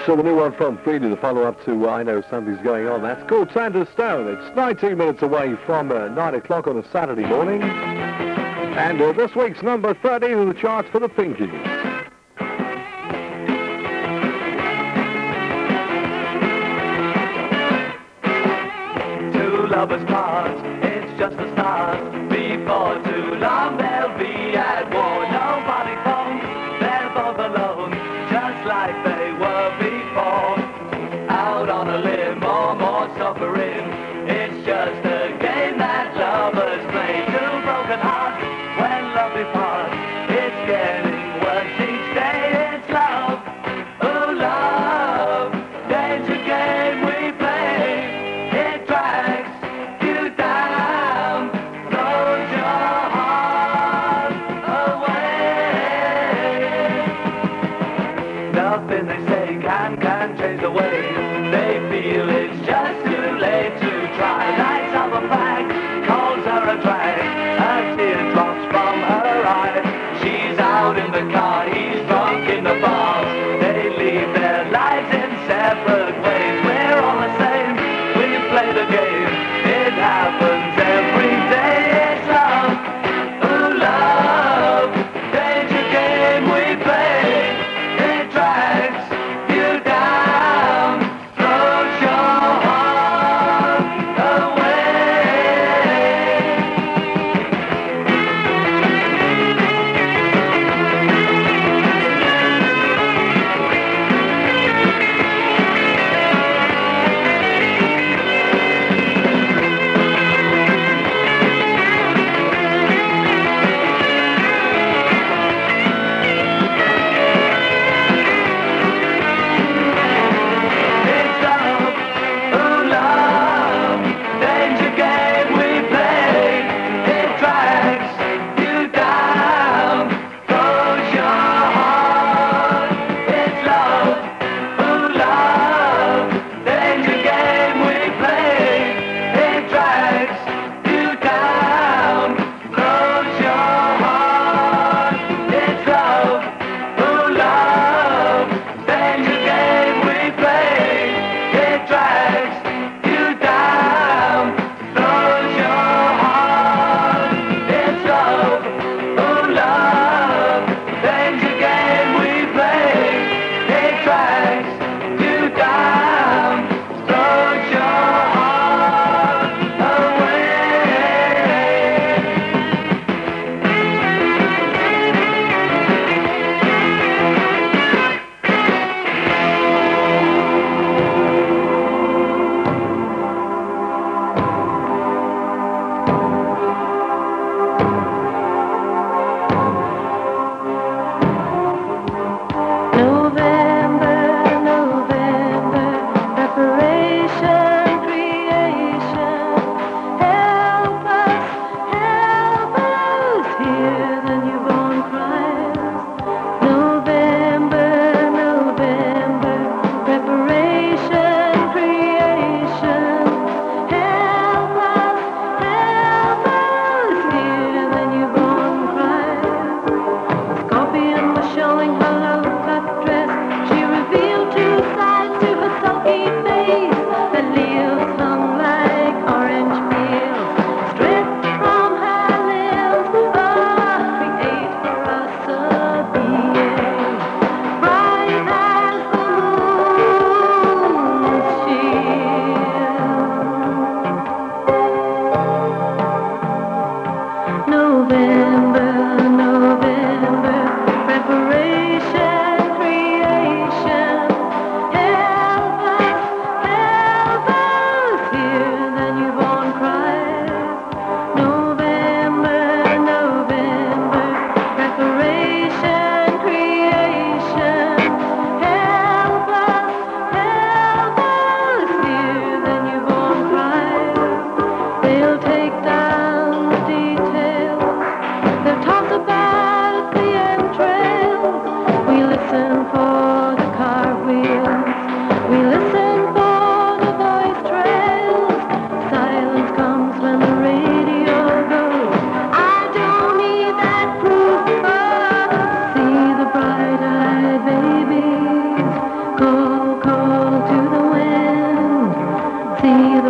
So the new one from Freddie, the follow-up to I Know Something's Going On. That's called Sandra Stone. It's 19 minutes away from 9 o'clock on a Saturday morning. And this week's number 13 in the charts for the Pinkies. Two lovers part, it's just the start. Before too long they'll be at war. Nobody falls, they're both alone, just like they were before. Out on a limb or more suffering, it's just a game that lovers play. Two broken hearts, when love departs, it's getting worse each day. It's love, oh love, danger game we play. It drags you down, throws your heart away. Nothing they say can change the way they feel. It's just too late to try. Lights up a flag, calls her a drag. A tear drops from her eye. She's out in the car, he's drunk in the bar. They leave their lives in separate ways. We're all the same, we play the game. It happens every day. It's love, ooh love, danger game we play. It drags you down, throws your heart away.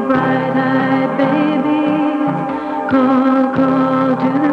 bright-eyed babies call, call to the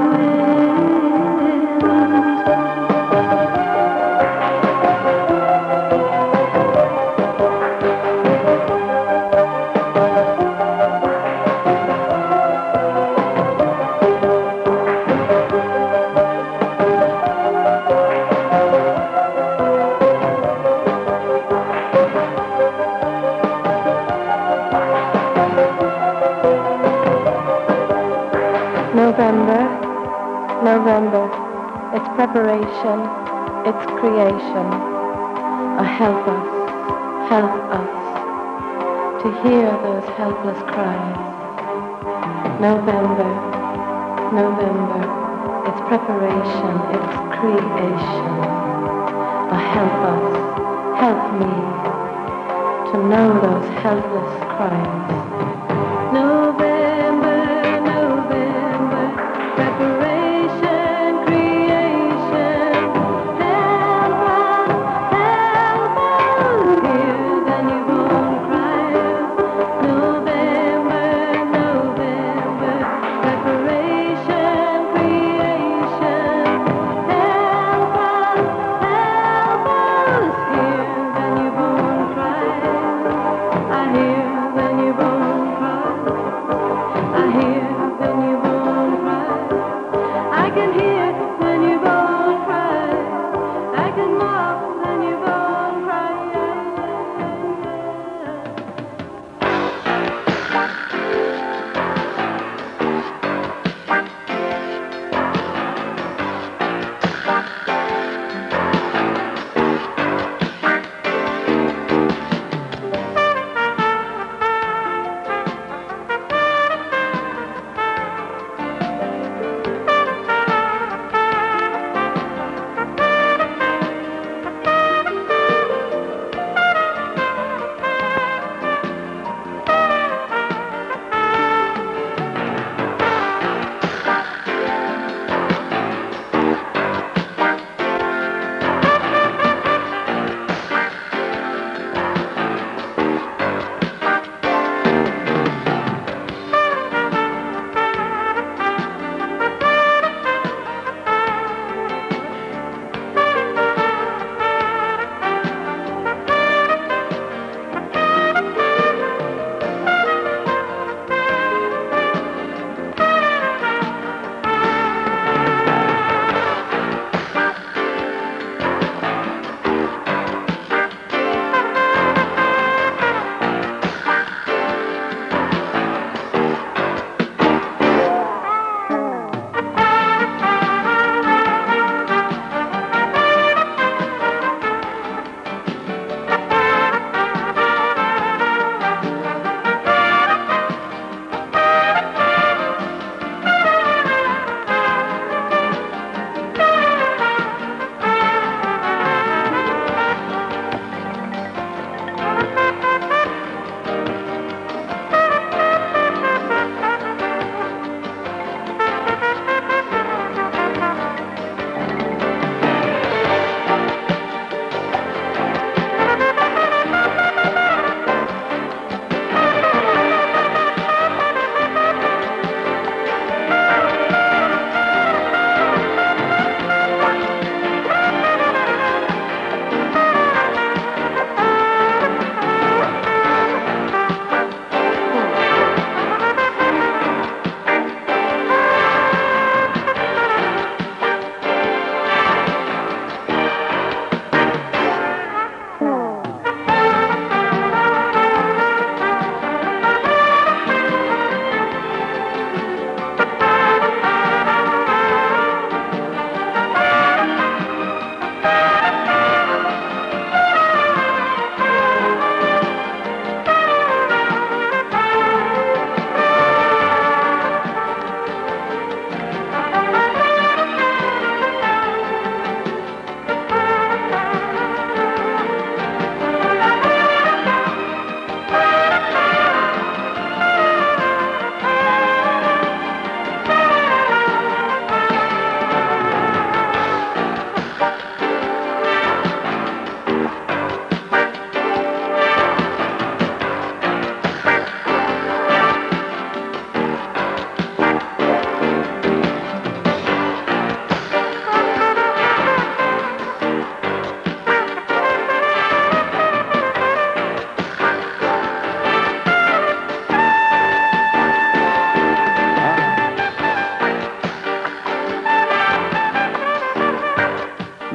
November, November, it's preparation, it's creation. Help us to hear those helpless cries. November, November, it's preparation, it's creation. Help me to know those helpless cries. November, November, preparation, creation. Help us, hear the newborn cries. November, November, preparation, creation. Help us, hear the newborn cries. I hear the newborn cries. I hear the newborn cries. I can hear the newborn cries. I can mark the newborn cries.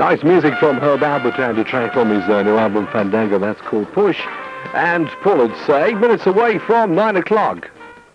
Nice music from Herb Albert and a track from his new album Fandango. That's called Push. And Paul, it's 8 minutes away from 9 o'clock.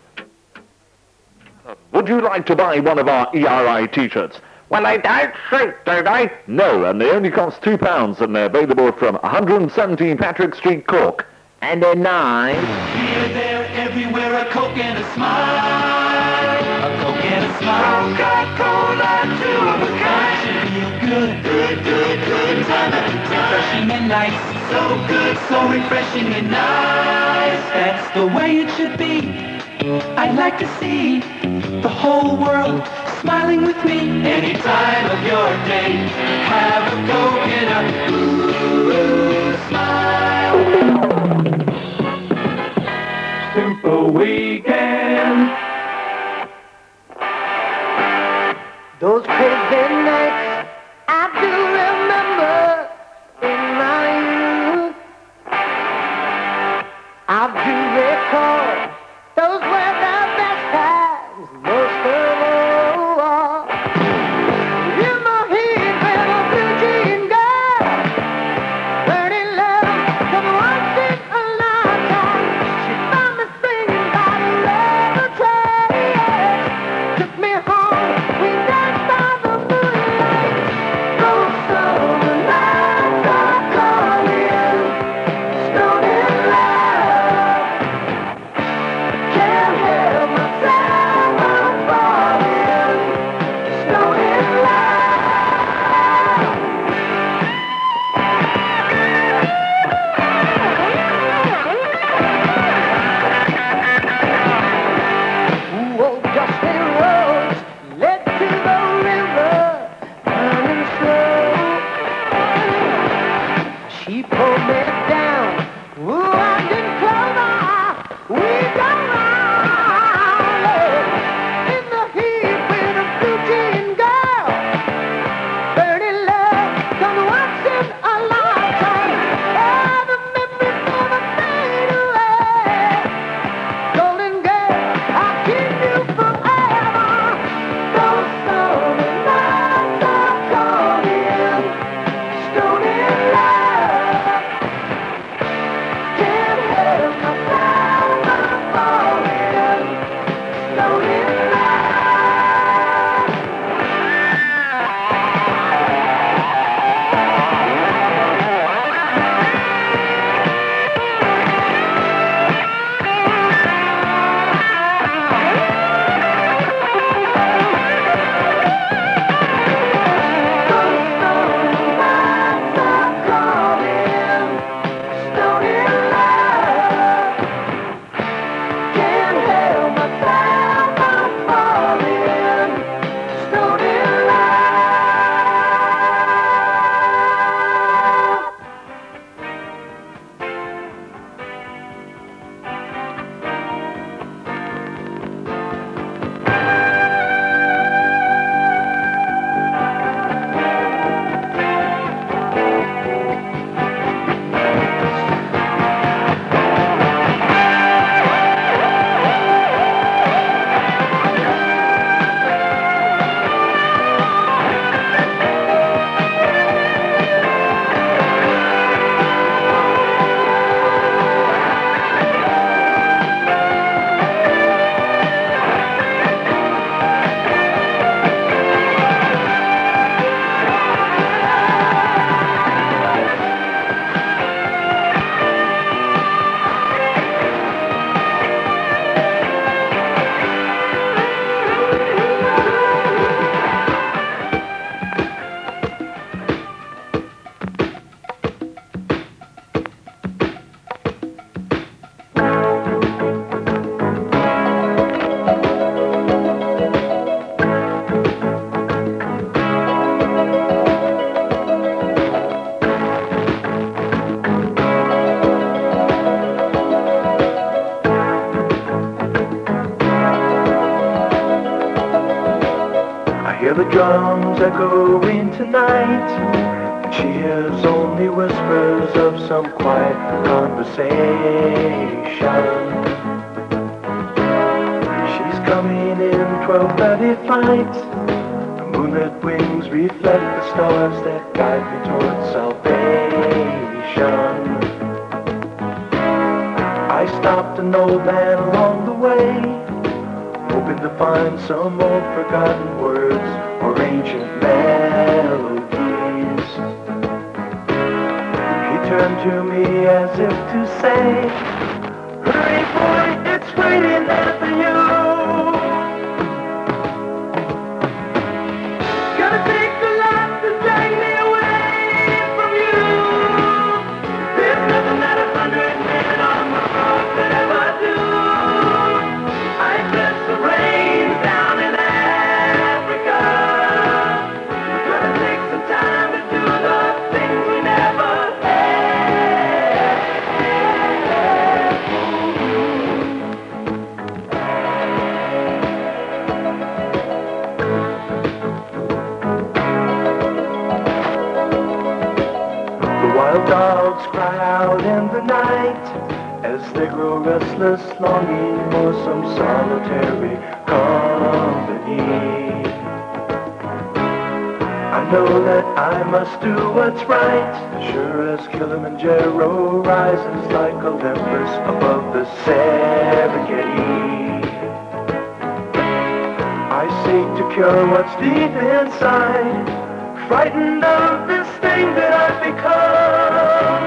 Would you like to buy one of our ERI t-shirts? Well, they don't shrink, do they? No, and they only cost £2, and they're available from 117 Patrick Street, Cork. And they're nice. Here, there, everywhere, a Coke and a smile. A Coke and a smile. Coca-Cola, two of a kind. Should feel good, good, good, good. Time refreshing and nice. So good, so refreshing and nice. That's the way it should be. I'd like to see the whole world smiling with me. Any time of your day, have a Coke and a ooh, smile. Super weekend. Those crazy nights I do remember in my youth. I do recall those were the best times, most of all. In the heat with a blue jean girl, burning love from once in a lifetime. She found me singing by the river trail, took me home, we danced by the moonlight. Those summer nights are calling, stoned in love. Can't help myself, I'm falling, stoned in love. Old dusty roads led to the river, burning slow. She pulled me down, ooh, I didn't close my eye. We go round in the heat with a blue jean girl, burning love, done once in a lifetime. Oh, the memories never fade away. Golden girl, I'll keep you forever. Those summer nights are calling, stoned in love. Can't help myself, I'm falling, stoned in love. Hear the drums echoing tonight, and she hears only whispers of some quiet conversation. She's coming in 12:30 flight, the moonlit wings reflect the stars that guide me towards salvation. I stopped an old man along the way, hoping to find some old forgotten words or ancient melodies. He turned to me as if to say, hurry boy, it's waiting there for you. Gonna take a lot to drag me away from you. There's nothing that 100 men on the road could ever do. I bless the rain down in Africa. We're gonna take some time to do the things we never had. The wild dogs cry out in the night as they grow restless, longing for some solitary company. I know that I must do what's right, sure as Kilimanjaro rises like Olympus above the Serengeti. I seek to cure what's deep inside, frightened of this thing that I've become.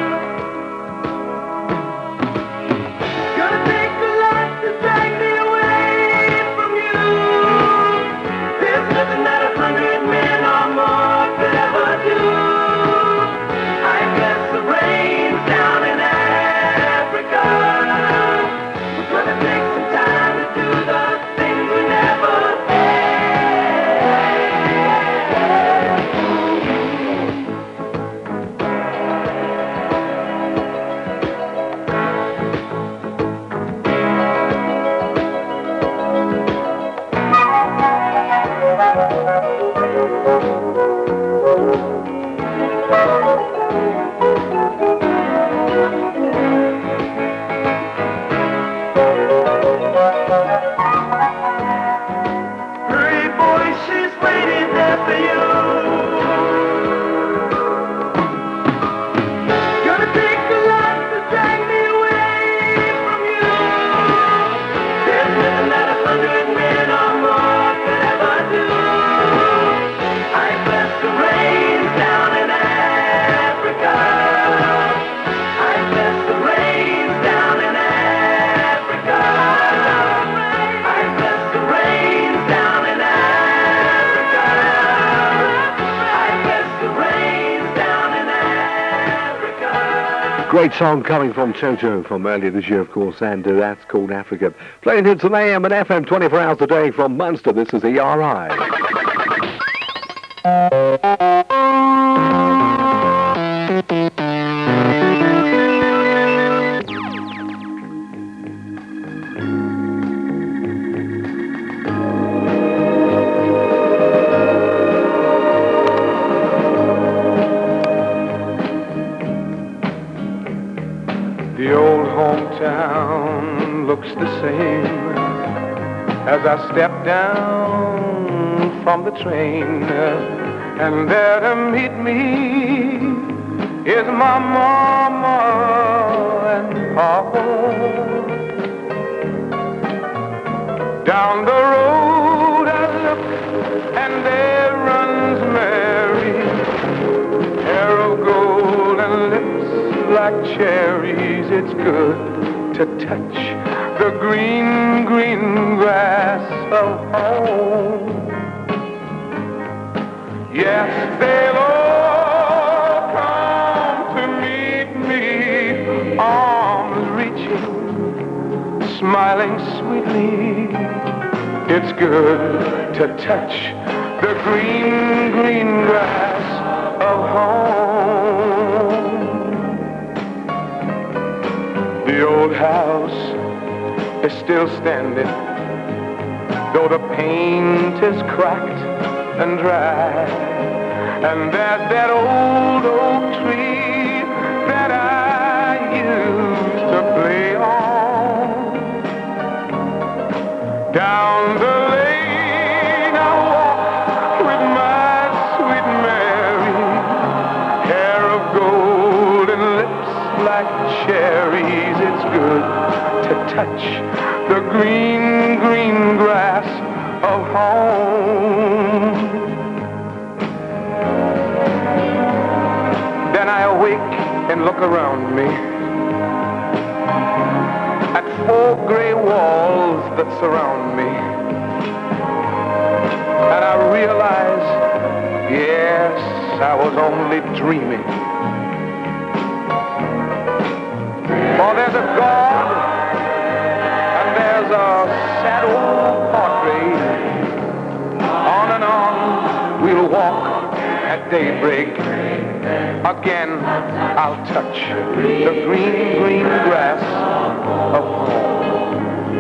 Gonna take a lot to drag me away from you. There's nothing that 100 men or more could ever do. I bless the rain down in Africa. We're gonna take some time to do the things we never hurry, boy, she's waiting there for you. Gonna take a lot to drag me away from you. There's nothing that 100 men or more could ever do. I bless the rain down in Africa. I bless the rain down in Africa. I bless the rain down in Africa. I bless the rain down in Africa. Great song coming from Jojo from earlier this year, of course, and that's called Africa. Playing hits on AM and FM 24 hours a day from Munster. This is ERI. The old hometown looks the same as I step down from the train, and there to meet me is my mama and papa. Down the road I look, and there runs Mary, hair of gold and lips like cherries. It's good to touch the green, green grass of home. Yes, they'll all come to meet me, arms reaching, smiling sweetly. It's good to touch the green, green grass of home. The old house is still standing, though the paint is cracked and dry. And there's that old oak tree that I used to play on. Down the lane I walk with my sweet touch the green, green grass of home. Then I awake and look around me at 4 gray walls that surround me. And I realize, yes, I was only dreaming. For there's a God and there's a sad old portrait. On and on we'll walk at daybreak. Again I'll touch the green, green grass of home.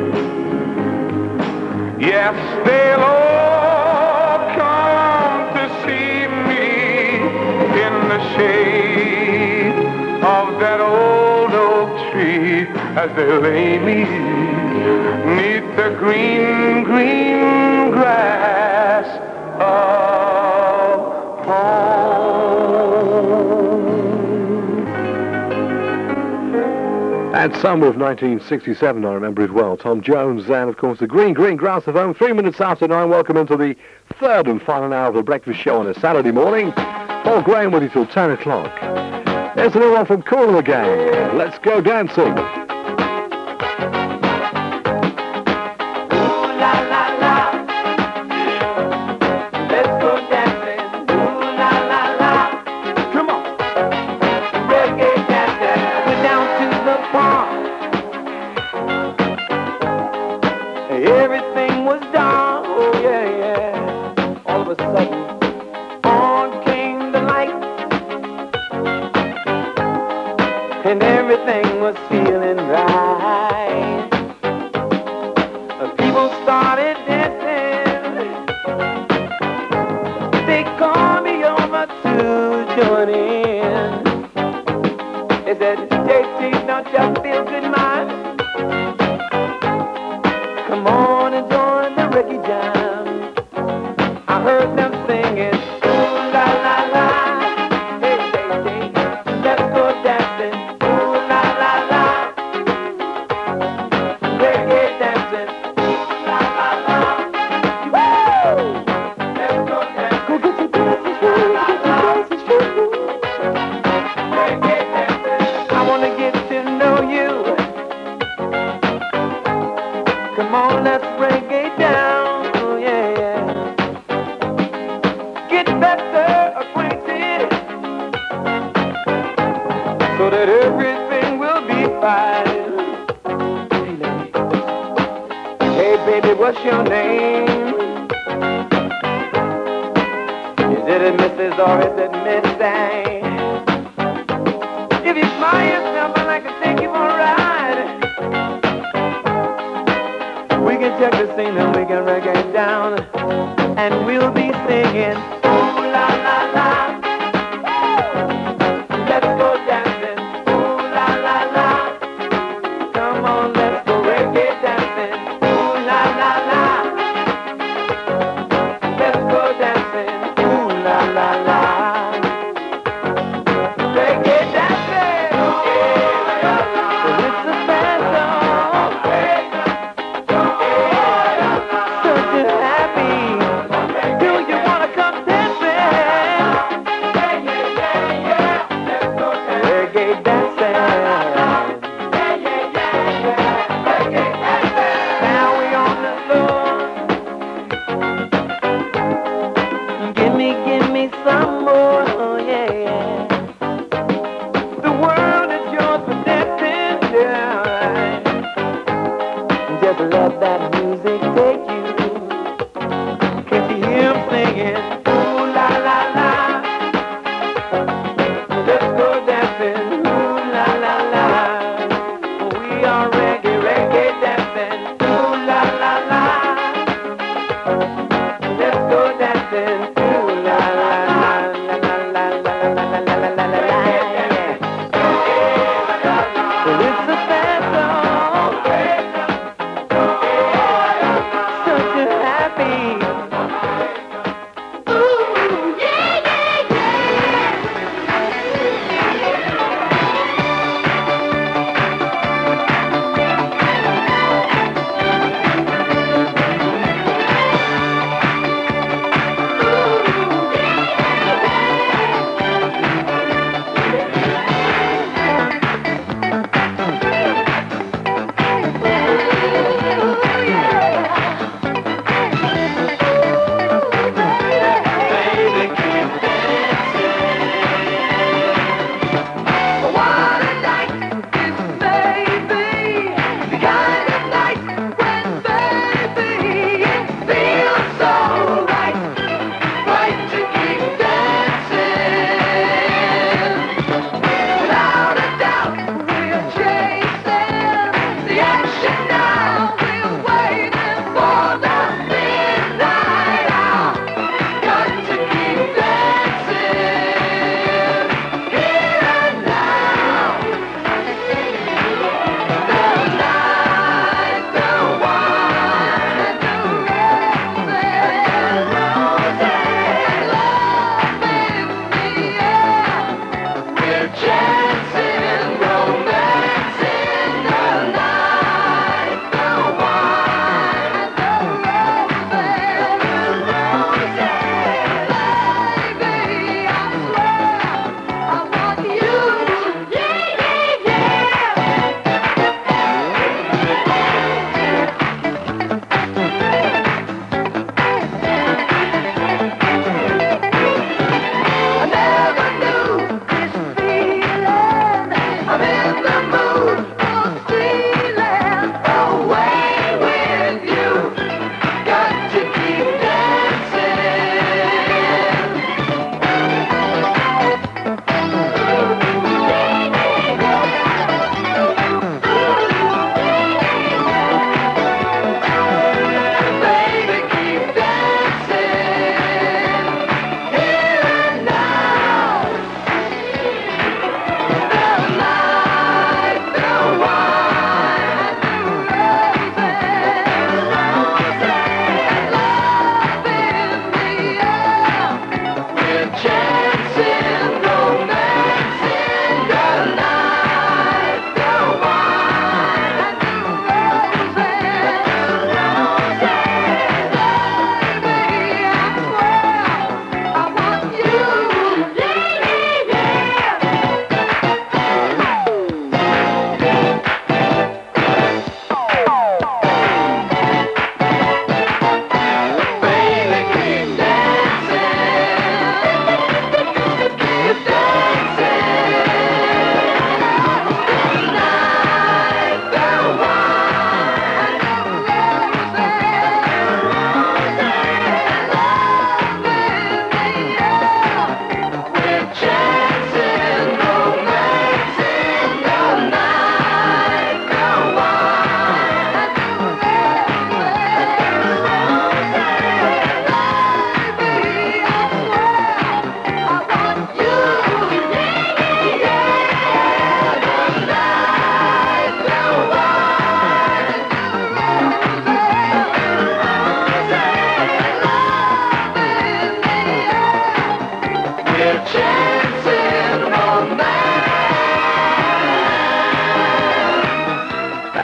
Yes, they'll all come to see me in the shade of that old oak tree as they lay me 'neath the green, green grass of home. That summer of 1967, I remember it well. Tom Jones and, of course, the green, green grass of home. 3 minutes after 9. Welcome into the third and final hour of the breakfast show on a Saturday morning. Paul Graham with you till 10 o'clock. Here's a new one from Cool again. Let's go dancing. Everything was dark, oh yeah, yeah. All of a sudden, on came the light, and everything was feeling right. People started dancing. They called me over to join in. They said, JT, don't you feel good, man? Come on and join the reggae jam. I heard them singing, ooh la la la, hey hey hey, let's go dancing, ooh la la la, reggae dancing, ooh la la la, woo! Let's go dancing, go get your dances shoes, get your dances shoes, reggae dancing. I wanna get to know you. Come on, let's reggae down, oh yeah, yeah. Get better acquainted, so that everything will be fine. Hey baby, what's your name? Is it a Mrs. or is it Miss Dang? If you smile yourself, I'd like to take you for a ride. We can check the scene and we can reggae down, and we'll be singing, ooh la la la, let's go dancing, ooh la la la, come on, let's go reggae dancing, ooh la la la, let's go dancing, ooh la la la, reggae dancing, ooh la la, it's a band song, happy. Do you wanna come dancing? Reggae dancing. Now we on the floor. Give me some more. Oh yeah, yeah. The world is yours for dancing. Yeah. Just let that music take you. Can't you hear him singing? Ooh la la la. Let's go dancing. Ooh la la la. We are reggae, reggae dancing. Ooh la la la. Let's go dancing. Ooh la la la la la la la la la la la la la. It's a sad song.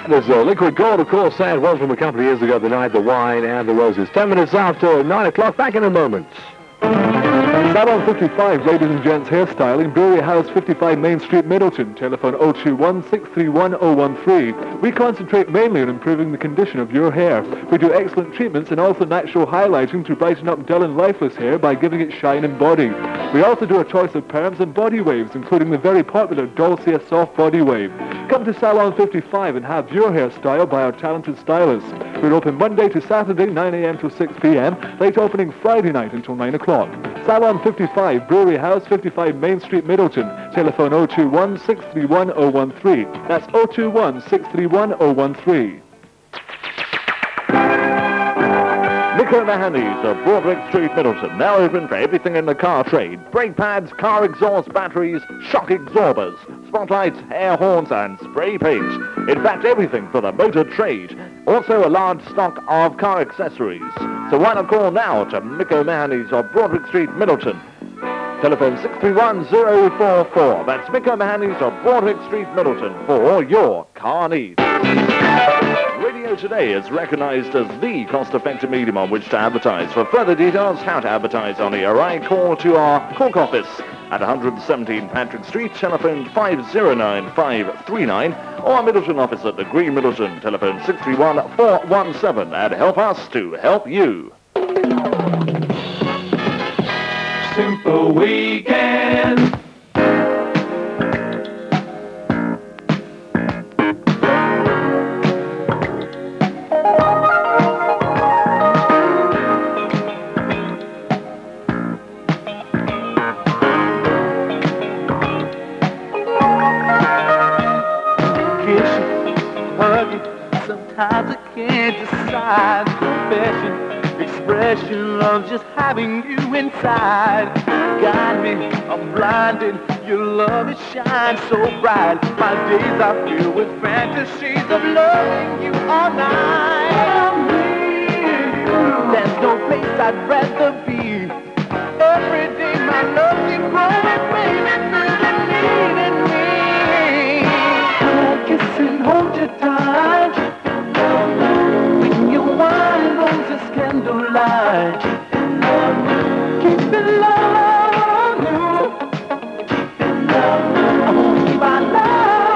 That is Liquid Gold, of course, and one from a couple of years ago, The Night, the Wine, and the Roses. 10 minutes after 9 o'clock, back in a moment. Salon 55, ladies and gents hairstyling, Brewery House 55 Main Street, Middleton. Telephone 021-631-013. We concentrate mainly on improving the condition of your hair. We do excellent treatments and also natural highlighting to brighten up dull and lifeless hair by giving it shine and body. We also do a choice of perms and body waves, including the very popular Dolcia Soft Body Wave. Come to Salon 55 and have your hair styled by our talented stylists. We're open Monday to Saturday, 9 a.m. to 6 p.m. Late opening Friday night until 9 o'clock. Salon 55, Brewery House, 55 Main Street, Middleton. Telephone 021-631-013. That's 021-631-013. Nico Mahoney's of Broadwick Street, Middleton, now open for everything in the car trade. Brake pads, car exhaust batteries, shock absorbers, spotlights, air horns, and spray paint. In fact, everything for the motor trade. Also a large stock of car accessories. So why not call now to Nico Mahoney's of Broadwick Street, Middleton. Telephone 631-044. That's Nico Mahoney's of Broadwick Street, Middleton for all your car needs. Radio Today is recognized as the cost-effective medium on which to advertise. For further details, how to advertise on ERI, call to our Cork office at 117 Patrick Street, telephone 509-539, or our Middleton office at the Green Middleton, telephone 631-417, and help us to help you. Simple weekend. Sometimes I can't decide. Confession, expression of just having you inside. Guide me, I'm blinded. Your love, it shines so bright. My days are filled with fantasies of loving you all night. There's no place I'd rather be. Every day my love keeps growing, baby, needing me. When I kiss and hold you tight, when your wine rolls a candlelight, keep it love, keep it love. I won't keep my love.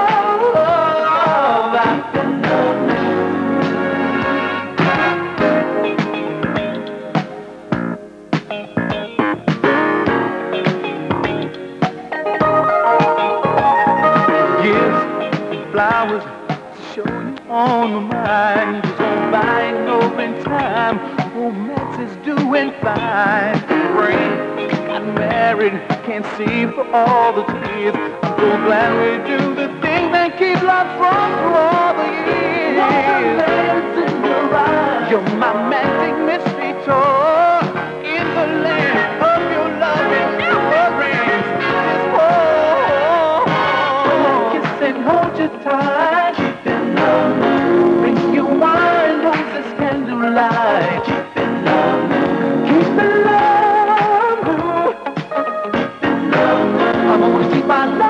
Gifts, flowers, show you on my mind. Just on buying over in time. Romance is doing fine. Rain, got married, can't see for all the tears. I'm so glad we do the thing that keeps love from through all the years. Wonderland's in your eyes. You're my magic mystery tour. In the land of your love and your rings. This war. Kiss and hold you tight. Keep it love. Bring your wine, roses, candlelight. Keep it love. Keep it love. Keep it love. I'm gonna keep my love.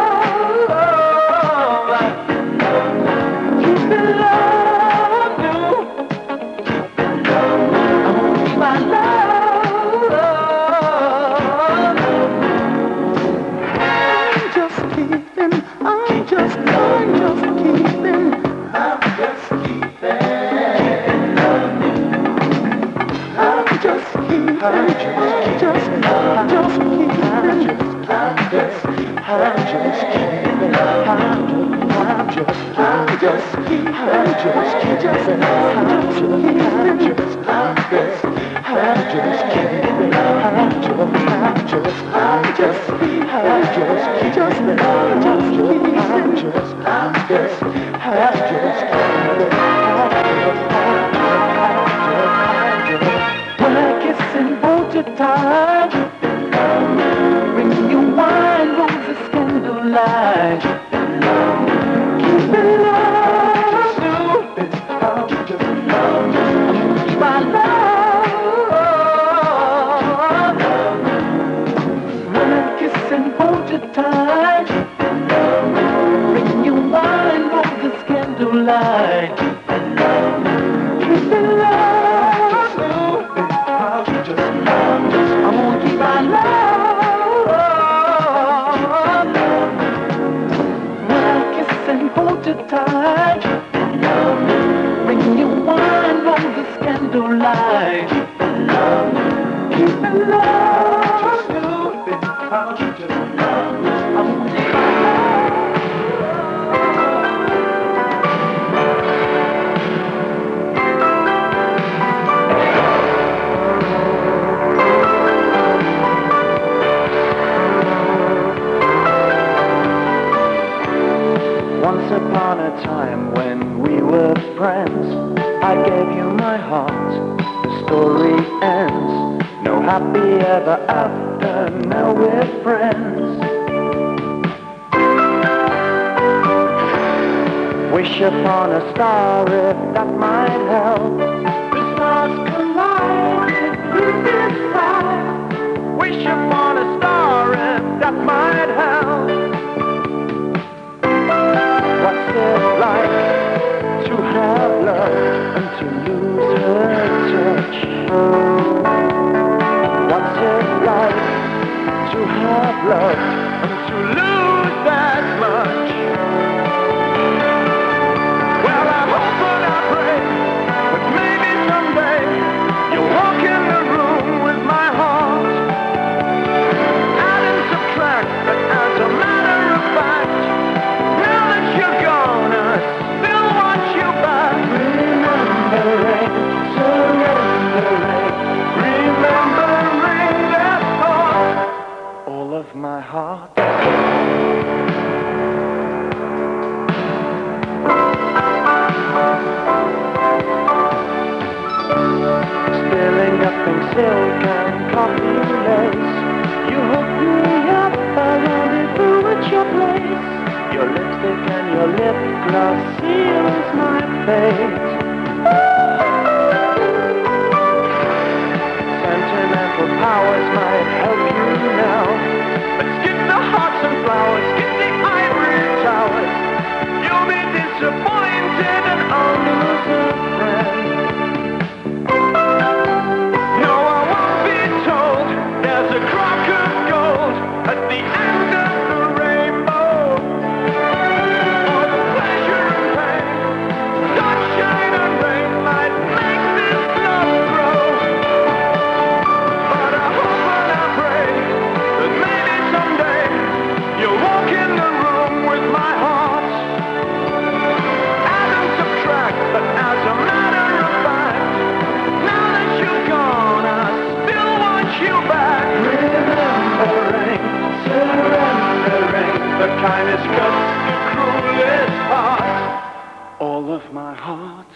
Keep it love. Keep it love. I'm gonna keep my love. I'm just keeping. I'm just keeping. I'm just keeping. I'm just keeping. I'm just keeping. I'm just when I kiss and hold you tight, bring you wine, roses, candlelight. Keep it love, my love. When I kiss and hold you tight, friends. I gave you my heart. The story ends. No happy ever after. Now we're friends. Wish upon a star if that might help. The stars collide through this fire. Wish upon a star if that might help. What's it like to have love and to lose her touch? What's it like to have love and to lose that much? Well, I hope and I pray that maybe someday you'll walk in the room with my heart. Add and subtract, but as a matter of fact, now that you're gone, I still want you back. Remembering, surrendering, remembering that thought, all of my heart. Spilling up in silk and coffee lace. You hook me up, I rendezvous at your place. Your lipstick and your lip gloss seals my fate. Sentimental powers might help you now, but skip the hearts and flowers, skip the ivory towers. You'll be disappointed and I'll lose a friend. No, I won't be told there's a crock of gold at the end of the rainbow. All the pleasure and pain, sunshine and rain might make this love grow. But I hope and I pray that maybe someday you'll walk in the room with my heart. Add and subtract, but as a matter of fact, now that you're gone, I still want you back. Remembering, surrendering, the kindest cuts, the cruelest heart, all of my heart.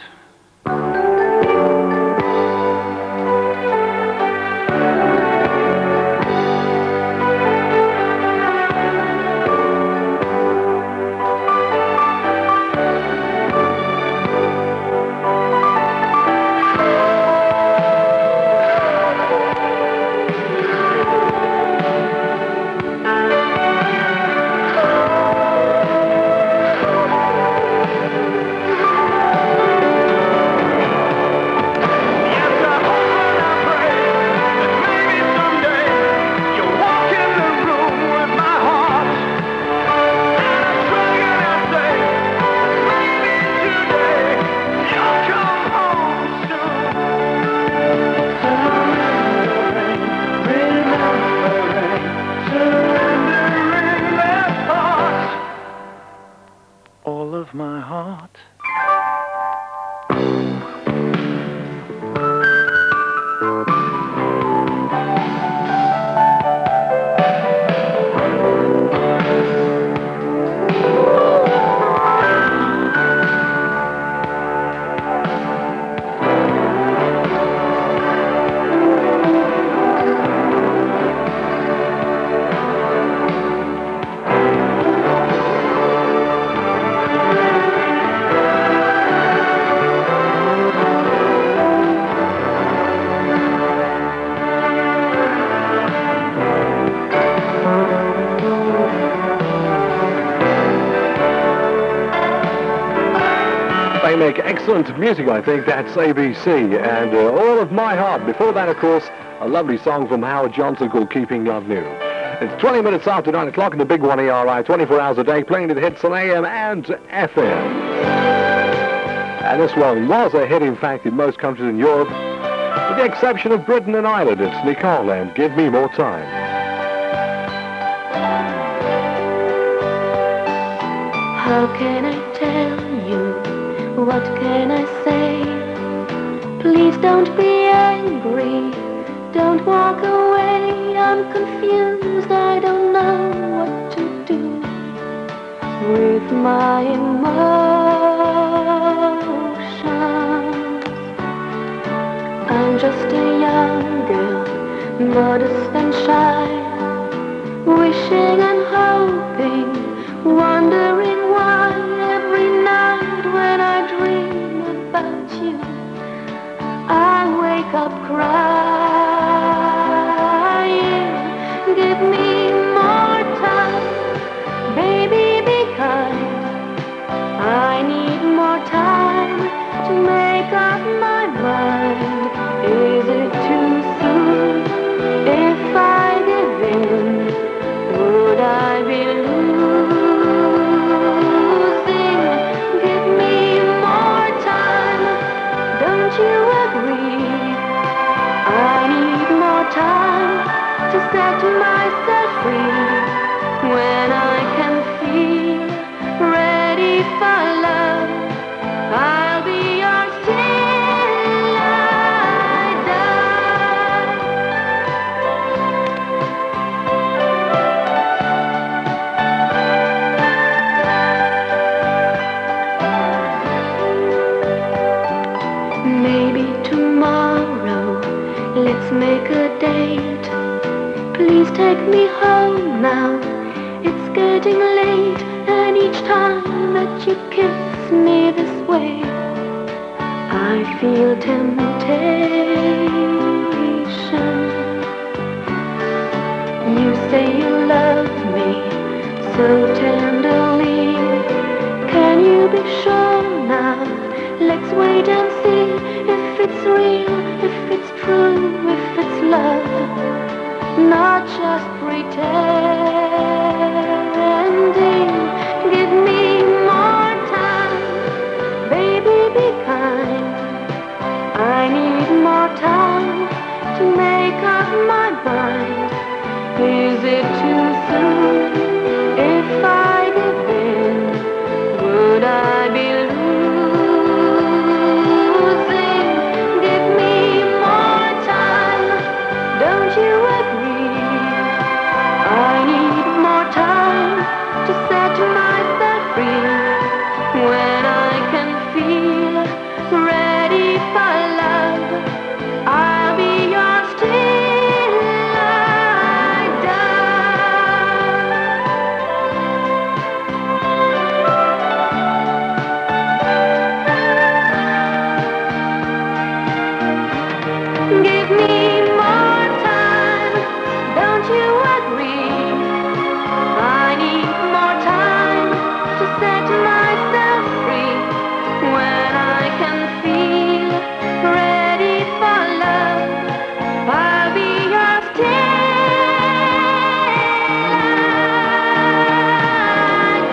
All of my heart. They make excellent music, I think. That's ABC and All of My Heart. Before that, of course, a lovely song from Howard Johnson called Keeping Love New. It's 20 minutes after 9 o'clock in the Big One ERI, 24 hours a day, playing the hits on AM and FM. And this one was a hit, in fact, in most countries in Europe, with the exception of Britain and Ireland. It's Nicole and Give Me More Time. How can I tell you? What can I say? Please don't be angry. Don't walk away. I'm confused. I don't know what to do with my emotions. modest and shy, wishing and hoping, wondering why every night when I dream about you, I wake up crying. Give me more time, baby, be kind. I need more time to make up my mind. Is it too soon if I give in? Would I be losing? Give me more time, don't you agree? I need more time to set myself free. When I can feel ready for love, I'll be yours till I die. Maybe tomorrow, let's make a date. Please take me home now, it's getting late. And each time that you kiss me this way, I feel temptation. You say you love me so tenderly. Can you be sure now? Let's wait and see if it's real, if it's true, if it's love, not just pretending. Give me more time, baby, be kind. I need more time to make up my mind. Is it too soon if I give in? Would I be losing? Give me more time, don't you agree? I need more time to set myself free. When I can feel ready for love, I'll be yours till I die. Give me more time, don't you agree? I need more time to set myself free. When I can feel ready for love, I'll be yours till I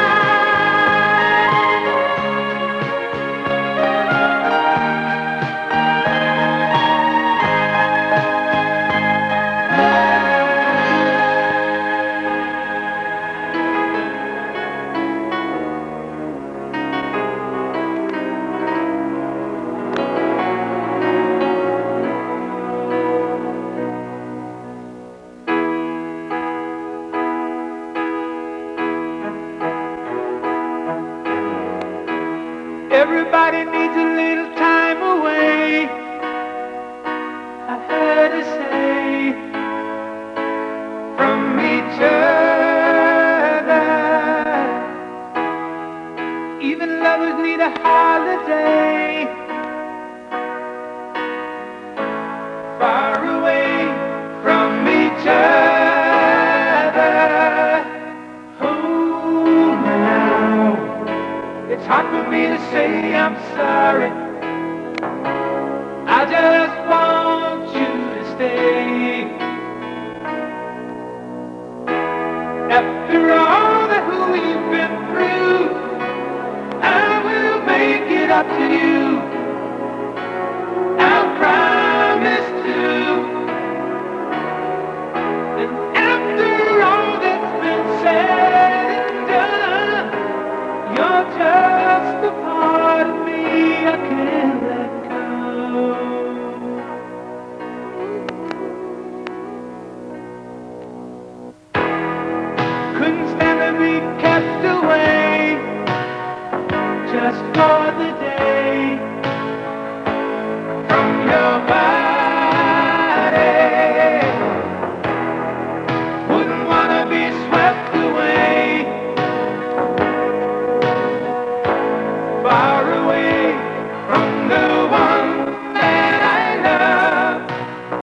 Everybody needs a little time away, I heard her say, from each other. Even lovers need a holiday, far away from each other. Oh, now it's hard for me to say I'm sorry. I just want you to stay. After all that we've been through, I will make it up to you. I'll promise to. And after all that's been said and done, you're just a part of me I can't let go. Couldn't stand to be kept away just for the day.